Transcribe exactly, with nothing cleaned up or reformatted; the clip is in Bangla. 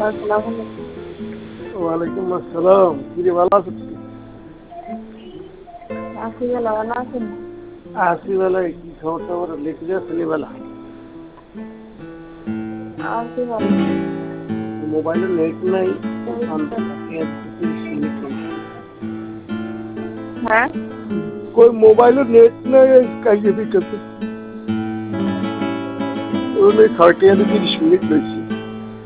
আসসালামু আলাইকুম। ওয়ালাইকুম আসসালাম। কিরে ভালো আছো? আছি ভালো, ভালো আছেন? আছি বেলায় কি খবর টবর লিখে যাচ্ছিলি বেলা? আছি ভালো। মোবাইলে নেট নাই। এই তো। তিরিশ মিনিট হয়েছে। হ্যাঁ, কই মোবাইলে নেট নাই কাজে দিতে ওই থার্টি আর তিরিশ মিনিট হয়েছে।